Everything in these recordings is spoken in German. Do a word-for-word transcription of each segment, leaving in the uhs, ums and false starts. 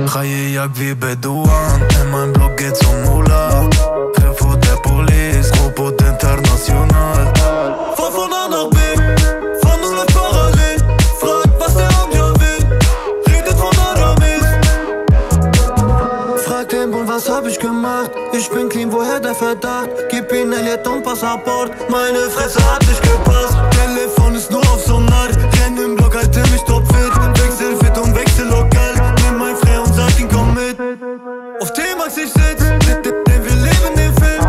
Reihe jagt wie Beduan, in meinem Block geht's um Mula. Griff vor der Police, Robot international. Fahr von A nach B, fahr nur läuft parallel. Fragt, was der Amja will, redet von Aramis. Fragt den Bund, was hab ich gemacht? Ich bin clean, woher der Verdacht? Gib ihn Elliot und Passaport, meine Fresse hat nicht gepasst. Telefon ist nur auf Sonar, renn im Block, halte mich topfit. Wechsel fit und wechsel lokal, nimm mein Frey und sag ihn komm mit. Auf T-Max ich sitz, denn wir leben den Film.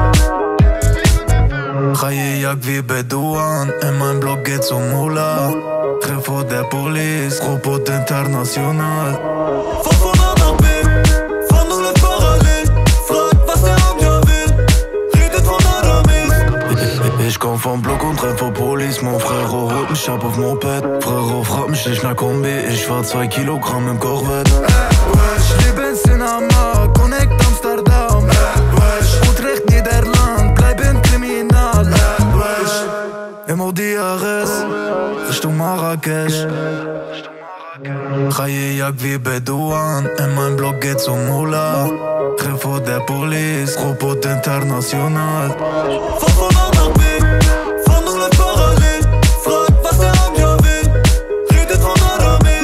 Reihe jagt wie Beduan, in meinem Block geht's um Mula. Griff vor der Police, Robot international. Fahr von A nach B, fahr nur läuft parallel. Fragt, was der Amja will, redet von Aramis. Ich komm vom Block und renn vor Police. Mon Frero holt mich ab auf Moped. Frero fragt mich nicht nach Kombi, ich fahr zwei Kilogramm im Corvette. Ich lebe in Cinema, Connect Amsterdam. Utrecht, Niederland, bleiben kriminal. Im Audi R S, Richtung Marrakesch. Reihe jagt wie Beduan, in meinem Block geht's um Mula. Griff vor der Police, Robot international. Fahr von A nach B, fahr nur läuft parallel. Fragt, was der Amja will, redet von Aramis.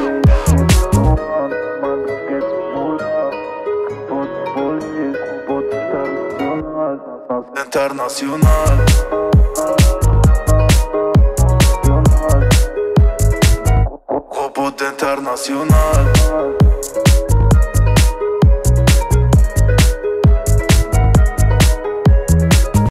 International. Robot international.